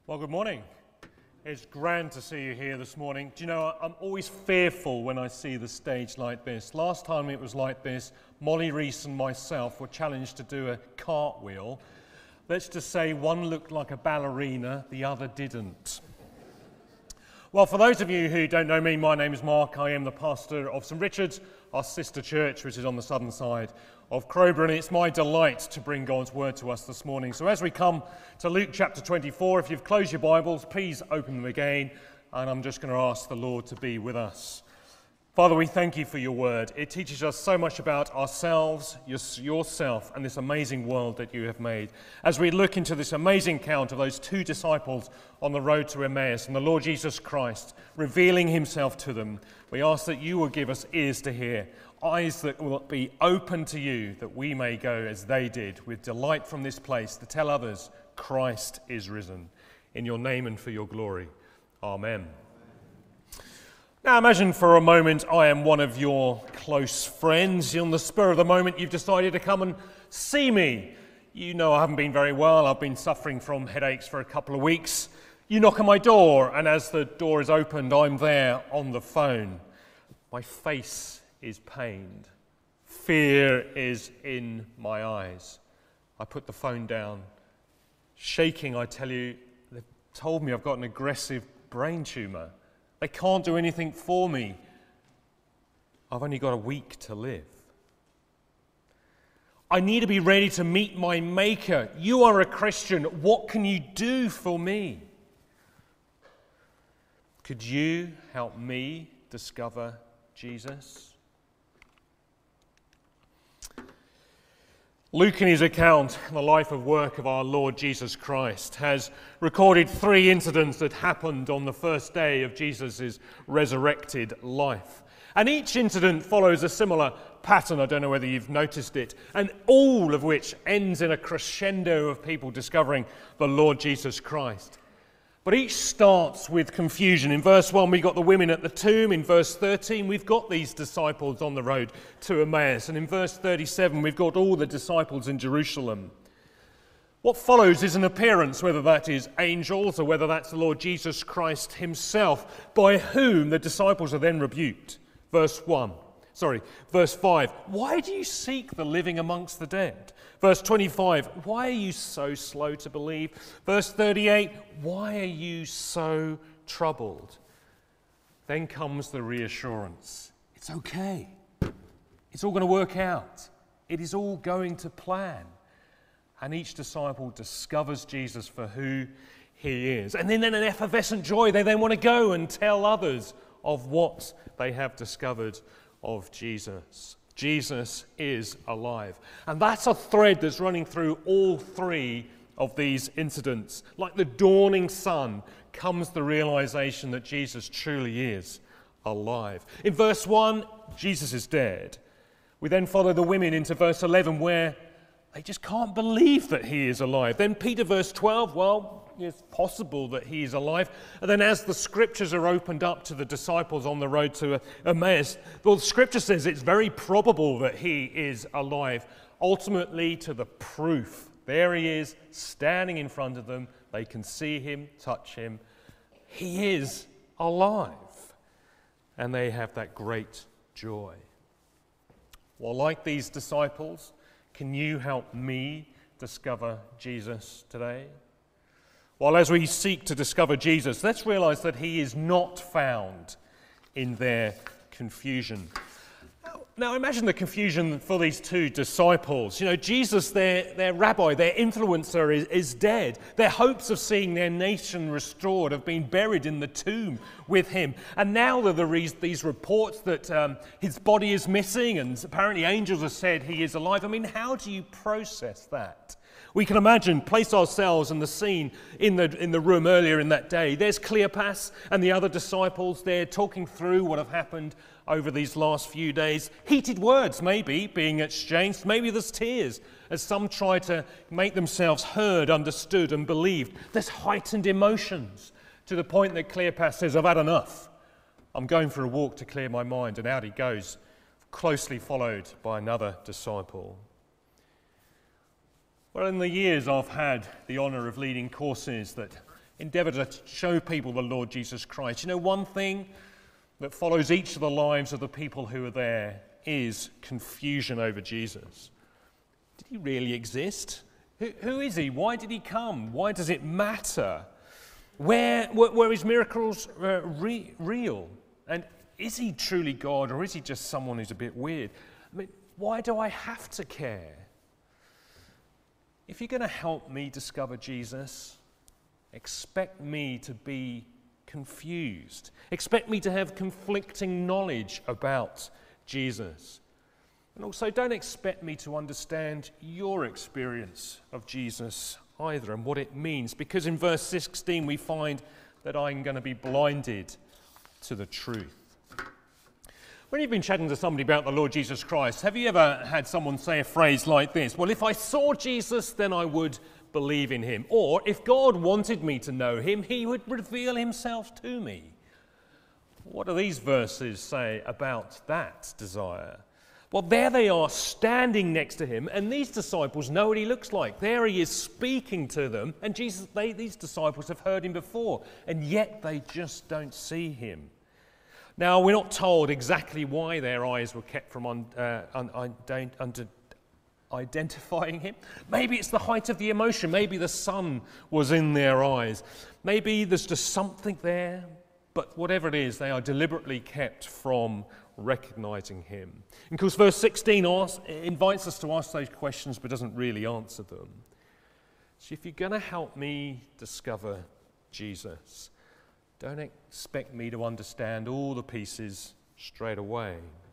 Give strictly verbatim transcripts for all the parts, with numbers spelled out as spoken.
Well, good morning. It's grand to see you here this morning. Do you know, I'm always fearful when I see the stage like this. Last time it was like this, Molly Reese and myself were challenged to do a cartwheel. Let's just say one looked like a ballerina, the other didn't. Well, for those of you who don't know me, my name is Mark. I am the pastor of Saint Richard's, our sister church, which is on the southern side of Crowborough, and it's my delight to bring God's word to us this morning. So as we come to Luke chapter twenty-four, if you've closed your Bibles, please open them again, and I'm just going to ask the Lord to be with us. Father, we thank you for your word. It teaches us so much about ourselves, yourself, and this amazing world that you have made. As we look into this amazing account of those two disciples on the road to Emmaus and the Lord Jesus Christ revealing himself to them, we ask that you will give us ears to hear, eyes that will be open to you, that we may go as they did, with delight from this place, to tell others Christ is risen. In your name and for your glory. Amen. Now imagine for a moment I am one of your close friends. On the spur of the moment you've decided to come and see me. You know I haven't been very well. I've been suffering from headaches for a couple of weeks. You knock on my door, and as the door is opened, I'm there on the phone. My face is pained. Fear is in my eyes. I put the phone down. Shaking, I tell you, they've told me I've got an aggressive brain tumour. They can't do anything for me. I've only got a week to live. I need to be ready to meet my Maker. You are a Christian. What can you do for me? Could you help me discover Jesus? Luke, in his account of the life and work of our Lord Jesus Christ, has recorded three incidents that happened on the first day of Jesus' resurrected life. And each incident follows a similar pattern. I don't know whether you've noticed it. And all of which ends in a crescendo of people discovering the Lord Jesus Christ. But each starts with confusion. In verse one, we've got the women at the tomb. In verse thirteen, we've got these disciples on the road to Emmaus. And in verse thirty-seven, we've got all the disciples in Jerusalem. What follows is an appearance, whether that is angels or whether that's the Lord Jesus Christ himself, by whom the disciples are then rebuked. Verse one. Sorry, verse five. Why do you seek the living amongst the dead? Verse twenty-five. Why are you so slow to believe? Verse thirty-eight. Why are you so troubled? Then comes the reassurance. It's okay. It's all going to work out. It is all going to plan. And each disciple discovers Jesus for who he is. And then in an effervescent joy, they then want to go and tell others of what they have discovered of Jesus. Jesus is alive. And that's a thread that's running through all three of these incidents. Like the dawning sun comes the realization that Jesus truly is alive. In verse one, Jesus is dead. We then follow the women into verse eleven, where they just can't believe that he is alive. Then Peter, verse twelve, well, it's possible that he is alive. And then as the scriptures are opened up to the disciples on the road to Emmaus, well, the scripture says it's very probable that he is alive. Ultimately, to the proof. There he is, standing in front of them. They can see him, touch him. He is alive. And they have that great joy. Well, like these disciples, can you help me discover Jesus today? Well, as we seek to discover Jesus, let's realize that he is not found in their confusion. Now, now imagine the confusion for these two disciples. You know, Jesus, their, their rabbi, their influencer is, is dead. Their hopes of seeing their nation restored have been buried in the tomb with him. And now there are these reports that um, his body is missing, and apparently angels have said he is alive. I mean, how do you process that? We can imagine, place ourselves in the scene in the in the room earlier in that day. There's Cleopas and the other disciples. They're talking through what have happened over these last few days. Heated words, maybe, being exchanged. Maybe there's tears as some try to make themselves heard, understood, and believed. There's heightened emotions to the point that Cleopas says, I've had enough. I'm going for a walk to clear my mind. And out he goes, closely followed by another disciple. Well, in the years I've had the honour of leading courses that endeavour to show people the Lord Jesus Christ. You know, one thing that follows each of the lives of the people who are there is confusion over Jesus. Did he really exist? Who, who is he? Why did he come? Why does it matter? Where were, were his miracles uh, re, real? And is he truly God, or is he just someone who's a bit weird? I mean, why do I have to care? If you're going to help me discover Jesus, expect me to be confused. Expect me to have conflicting knowledge about Jesus. And also, don't expect me to understand your experience of Jesus either and what it means, because in verse sixteen we find that I'm going to be blinded to the truth. When you've been chatting to somebody about the Lord Jesus Christ, have you ever had someone say a phrase like this? Well, if I saw Jesus, then I would believe in him. Or if God wanted me to know him, he would reveal himself to me. What do these verses say about that desire? Well, there they are standing next to him, and these disciples know what he looks like. There he is speaking to them, and Jesus, they, these disciples have heard him before, and yet they just don't see him. Now, we're not told exactly why their eyes were kept from un, uh, un, un, under identifying him. Maybe it's the height of the emotion. Maybe the sun was in their eyes. Maybe there's just something there. But whatever it is, they are deliberately kept from recognizing him. And of course, verse sixteen asks, invites us to ask those questions but doesn't really answer them. So if you're going to help me discover Jesus, don't expect me to understand all the pieces straight away.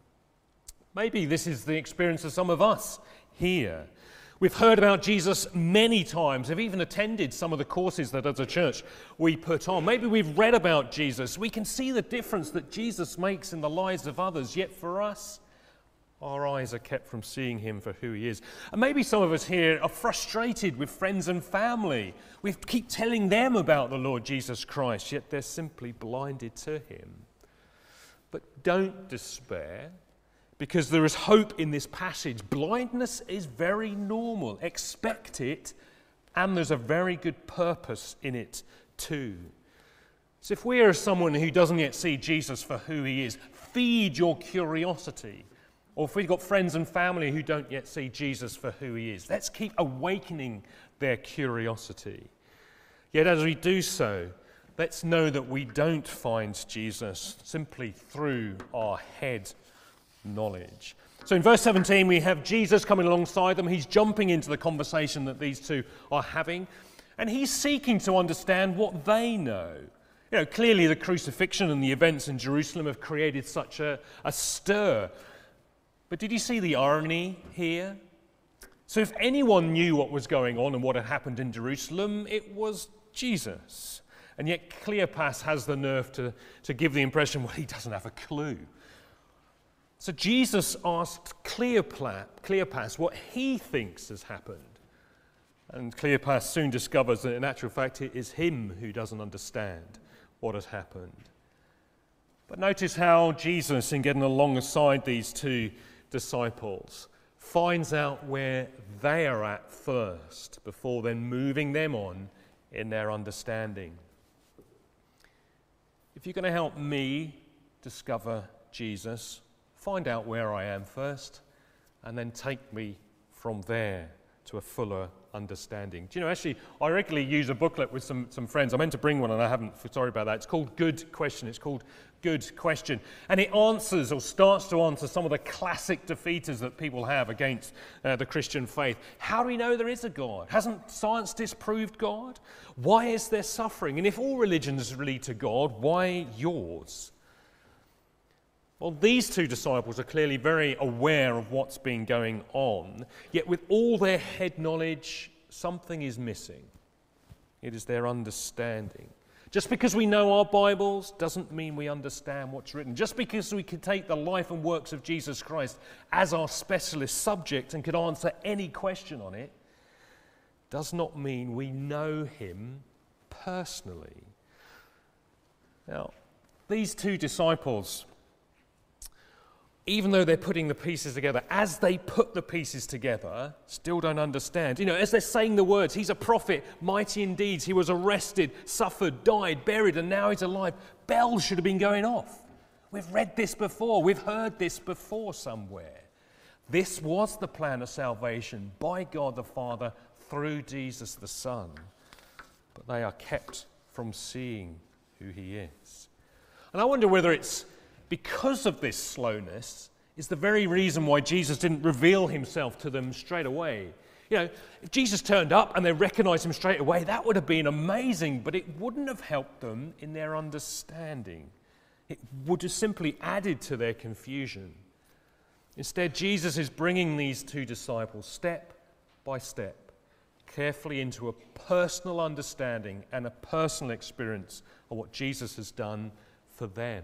Maybe this is the experience of some of us here. We've heard about Jesus many times. We've even attended some of the courses that as a church we put on. Maybe we've read about Jesus. We can see the difference that Jesus makes in the lives of others. Yet for us, our eyes are kept from seeing him for who he is. And maybe some of us here are frustrated with friends and family. We keep telling them about the Lord Jesus Christ, yet they're simply blinded to him. But don't despair, because there is hope in this passage. Blindness is very normal. Expect it, and there's a very good purpose in it too. So if we are someone who doesn't yet see Jesus for who he is, feed your curiosity. Or if we've got friends and family who don't yet see Jesus for who he is, let's keep awakening their curiosity. Yet as we do so, let's know that we don't find Jesus simply through our head knowledge. So in verse seventeen, we have Jesus coming alongside them. He's jumping into the conversation that these two are having, and he's seeking to understand what they know. You know, clearly the crucifixion and the events in Jerusalem have created such a, a stir. But did you see the irony here? So if anyone knew what was going on and what had happened in Jerusalem, it was Jesus. And yet Cleopas has the nerve to, to give the impression, well, he doesn't have a clue. So Jesus asked Cleopas, Cleopas what he thinks has happened. And Cleopas soon discovers that in actual fact it is him who doesn't understand what has happened. But notice how Jesus, in getting alongside these two disciples, finds out where they are at first before then moving them on in their understanding. If you're going to help me discover Jesus, find out where I am first, and then take me from there to a fuller understanding. Do you know, actually, I regularly use a booklet with some, some friends. I meant to bring one and I haven't, sorry about that. It's called Good Question. It's called Good Question. And it answers or starts to answer some of the classic defeaters that people have against uh, the Christian faith. How do we know there is a God? Hasn't science disproved God? Why is there suffering? And if all religions lead to God, why yours? Well, these two disciples are clearly very aware of what's been going on, yet with all their head knowledge, something is missing. It is their understanding. Just because we know our Bibles doesn't mean we understand what's written. Just because we can take the life and works of Jesus Christ as our specialist subject and can answer any question on it, does not mean we know him personally. Now, these two disciples even though they're putting the pieces together, as they put the pieces together, still don't understand. You know, as they're saying the words, he's a prophet, mighty in deeds, he was arrested, suffered, died, buried, and now he's alive. Bells should have been going off. We've read this before, we've heard this before somewhere. This was the plan of salvation by God the Father through Jesus the Son. But they are kept from seeing who he is. And I wonder whether it's because of this slowness is the very reason why Jesus didn't reveal himself to them straight away. You know, if Jesus turned up and they recognized him straight away, that would have been amazing, but it wouldn't have helped them in their understanding. It would have simply added to their confusion. Instead, Jesus is bringing these two disciples step by step, carefully into a personal understanding and a personal experience of what Jesus has done for them.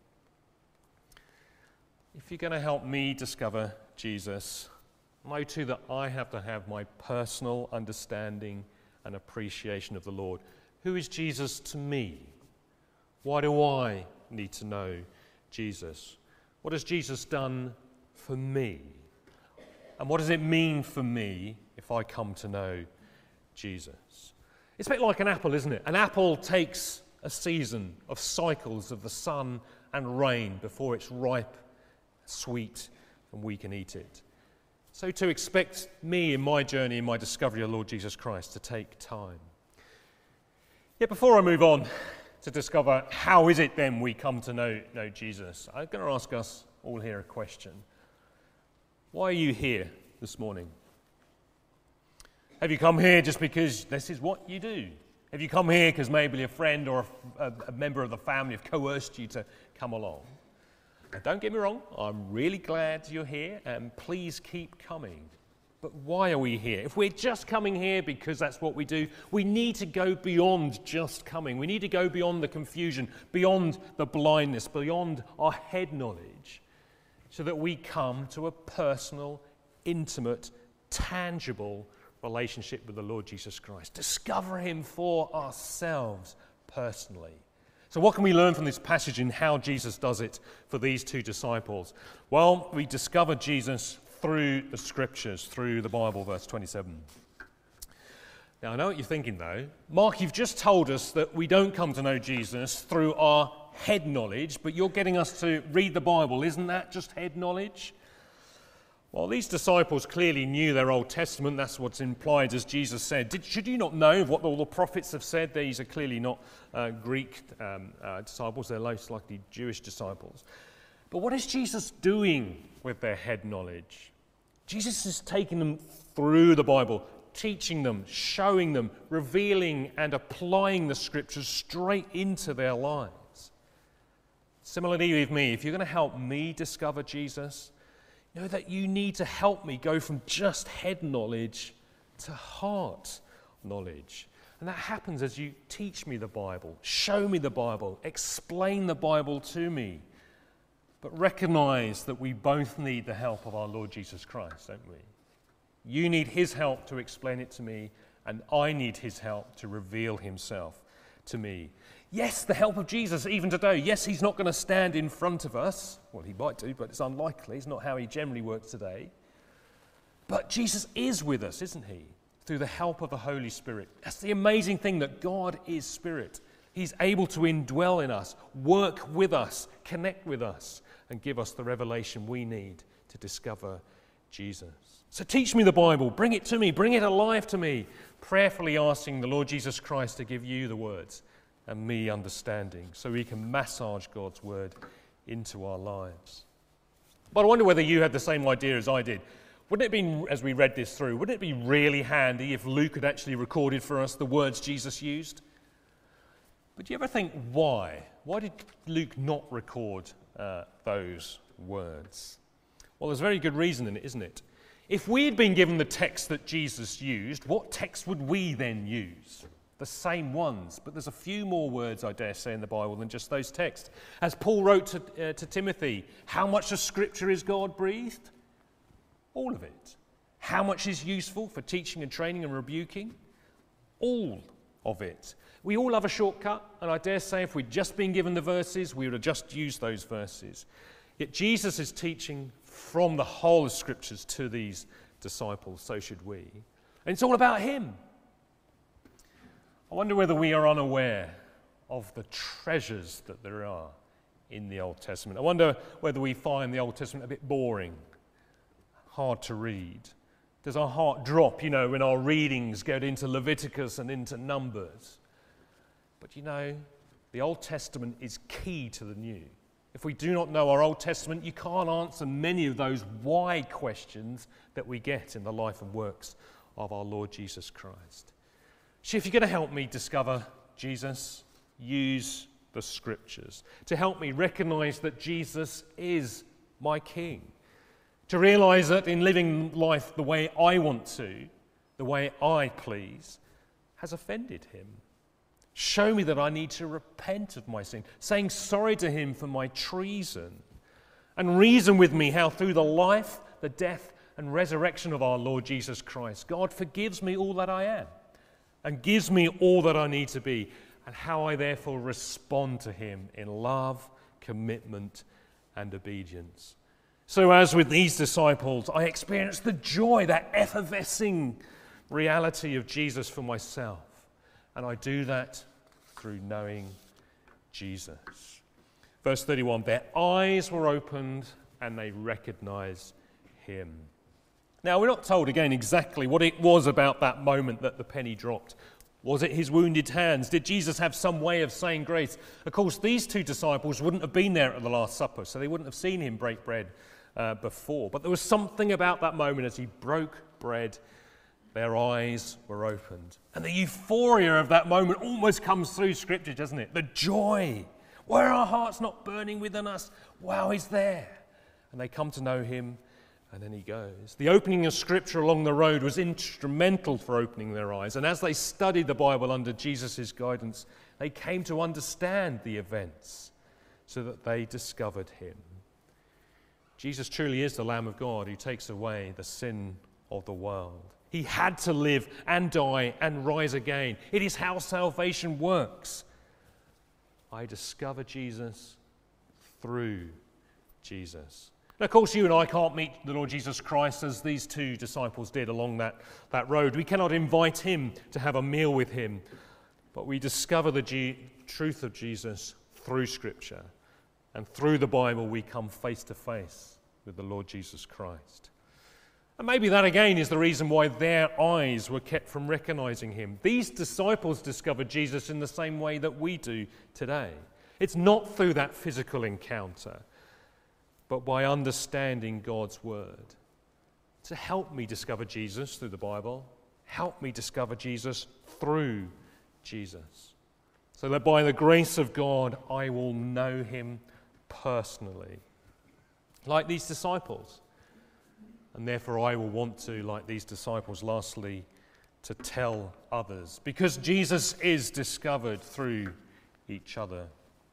If you're going to help me discover Jesus, know too that I have to have my personal understanding and appreciation of the Lord. Who is Jesus to me? Why do I need to know Jesus? What has Jesus done for me? And what does it mean for me if I come to know Jesus? It's a bit like an apple, isn't it? An apple takes a season of cycles of the sun and rain before it's ripe, sweet, and we can eat it. So to expect me in my journey, in my discovery of Lord Jesus Christ, to take time. Yet before I move on to discover how is it then we come to know, know Jesus, I'm going to ask us all here a question. Why are you here this morning? Have you come here just because this is what you do? Have you come here because maybe a friend or a, a member of the family have coerced you to come along? Now, don't get me wrong, I'm really glad you're here, and please keep coming. But why are we here? If we're just coming here because that's what we do, we need to go beyond just coming. We need to go beyond the confusion, beyond the blindness, beyond our head knowledge, so that we come to a personal, intimate, tangible relationship with the Lord Jesus Christ. Discover him for ourselves personally. So what can we learn from this passage in how Jesus does it for these two disciples? Well, we discover Jesus through the scriptures, through the Bible, verse twenty-seven. Now, I know what you're thinking, though. Mark, you've just told us that we don't come to know Jesus through our head knowledge, but you're getting us to read the Bible. Isn't that just head knowledge? Well, these disciples clearly knew their Old Testament. That's what's implied, as Jesus said. Did, should you not know what all the prophets have said? These are clearly not uh, Greek um, uh, disciples. They're most likely Jewish disciples. But what is Jesus doing with their head knowledge? Jesus is taking them through the Bible, teaching them, showing them, revealing and applying the scriptures straight into their lives. Similarly with me, if you're going to help me discover Jesus, know that you need to help me go from just head knowledge to heart knowledge. And that happens as you teach me the Bible, show me the Bible, explain the Bible to me. But recognize that we both need the help of our Lord Jesus Christ, don't we? You need his help to explain it to me, and I need his help to reveal himself to me. Yes, the help of Jesus even today. Yes, he's not going to stand in front of us. Well, he might do, but it's unlikely. It's not how he generally works today. But Jesus is with us, isn't he? Through the help of the Holy Spirit. That's the amazing thing, that God is Spirit. He's able to indwell in us, work with us, connect with us, and give us the revelation we need to discover Jesus. So teach me the Bible. Bring it to me. Bring it alive to me. Prayerfully asking the Lord Jesus Christ to give you the words and me understanding, so we can massage God's word into our lives. But I wonder whether you had the same idea as I did. Wouldn't it be, as we read this through, wouldn't it be really handy if Luke had actually recorded for us the words Jesus used? But do you ever think why? Why did Luke not record uh, those words? Well, there's a very good reason in it, isn't it? If we had been given the text that Jesus used, what text would we then use? The same ones, but there's a few more words, I dare say, in the Bible than just those texts. As Paul wrote to, uh, to Timothy, how much of Scripture is God breathed? All of it. How much is useful for teaching and training and rebuking? All of it. We all have a shortcut, and I dare say if we'd just been given the verses, we would have just used those verses. Yet Jesus is teaching from the whole of Scriptures to these disciples, so should we. And it's all about him. I wonder whether we are unaware of the treasures that there are in the Old Testament. I wonder whether we find the Old Testament a bit boring, hard to read. Does our heart drop, you know, when our readings get into Leviticus and into Numbers? But you know, the Old Testament is key to the New. If we do not know our Old Testament, you can't answer many of those why questions that we get in the life and works of our Lord Jesus Christ. So if you're going to help me discover Jesus, use the Scriptures to help me recognize that Jesus is my King. To realize that in living life the way I want to, the way I please, has offended him. Show me that I need to repent of my sin, saying sorry to him for my treason, and reason with me how through the life, the death, and resurrection of our Lord Jesus Christ, God forgives me all that I am and gives me all that I need to be, and how I therefore respond to him in love, commitment, and obedience. So as with these disciples, I experience the joy, that effervescing reality of Jesus for myself. And I do that through knowing Jesus. Verse thirty-one, their eyes were opened and they recognized him. Now, we're not told again exactly what it was about that moment that the penny dropped. Was it his wounded hands? Did Jesus have some way of saying grace? Of course, these two disciples wouldn't have been there at the Last Supper, so they wouldn't have seen him break bread uh, before. But there was something about that moment as he broke bread. Their eyes were opened. And the euphoria of that moment almost comes through Scripture, doesn't it? The joy. Why are our hearts not burning within us? Wow, he's there. And they come to know him, and then he goes. The opening of Scripture along the road was instrumental for opening their eyes. And as they studied the Bible under Jesus' guidance, they came to understand the events so that they discovered him. Jesus truly is the Lamb of God who takes away the sin of the world. He had to live and die and rise again. It is how salvation works. I discover Jesus through Jesus. And of course, you and I can't meet the Lord Jesus Christ as these two disciples did along that, that road. We cannot invite him to have a meal with him, but we discover the G- truth of Jesus through Scripture. And through the Bible, we come face to face with the Lord Jesus Christ. And maybe that again is the reason why their eyes were kept from recognizing him. These disciples discovered Jesus in the same way that we do today. It's not through that physical encounter, but by understanding God's word. To help me discover Jesus through the Bible, help me discover Jesus through Jesus, so that by the grace of God I will know him personally, like these disciples. And therefore I will want to, like these disciples, lastly, to tell others, because Jesus is discovered through each other.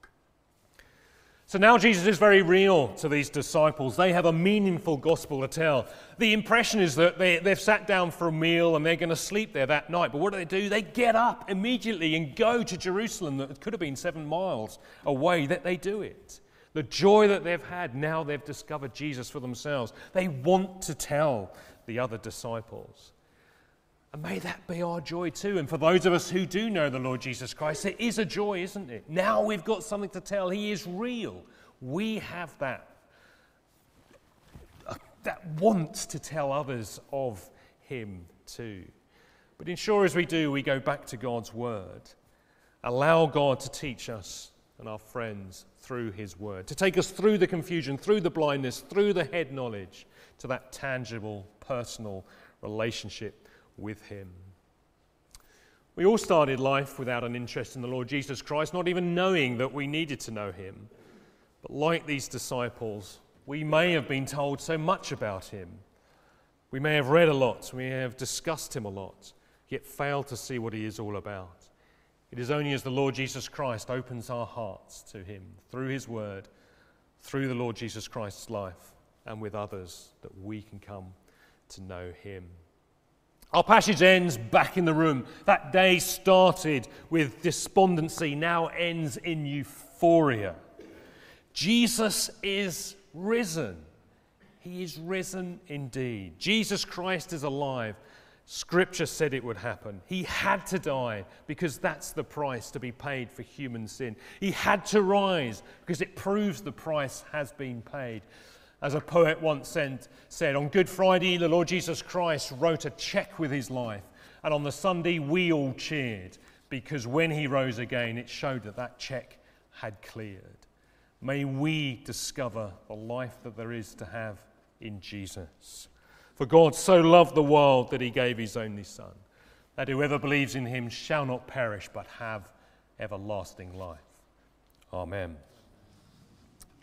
So now Jesus is very real to these disciples. They have a meaningful gospel to tell. The impression is that they, they've sat down for a meal and they're going to sleep there that night. But what do they do? They get up immediately and go to Jerusalem that could have been seven miles away, that they do it. The joy that they've had, now they've discovered Jesus for themselves. They want to tell the other disciples. And may that be our joy too. And for those of us who do know the Lord Jesus Christ, it is a joy, isn't it? Now we've got something to tell. He is real. We have that, that want to tell others of him too. But ensure as we do, we go back to God's word. Allow God to teach us and our friends through his word, to take us through the confusion, through the blindness, through the head knowledge, to that tangible, personal relationship with him. We all started life without an interest in the Lord Jesus Christ, not even knowing that we needed to know him. But like these disciples, we may have been told so much about him. We may have read a lot, we may have discussed him a lot, yet failed to see what he is all about. It is only as the Lord Jesus Christ opens our hearts to him through his word, through the Lord Jesus Christ's life, and with others, that we can come to know him. Our passage ends back in the room. That day started with despondency, now ends in euphoria. Jesus is risen. He is risen indeed. Jesus Christ is alive. Scripture said it would happen. He had to die because that's the price to be paid for human sin. He had to rise because it proves the price has been paid. As a poet once said, on Good Friday, the Lord Jesus Christ wrote a cheque with his life. And on the Sunday, we all cheered because when he rose again, it showed that that cheque had cleared. May we discover the life that there is to have in Jesus. For God so loved the world that he gave his only Son, that whoever believes in him shall not perish but have everlasting life. Amen.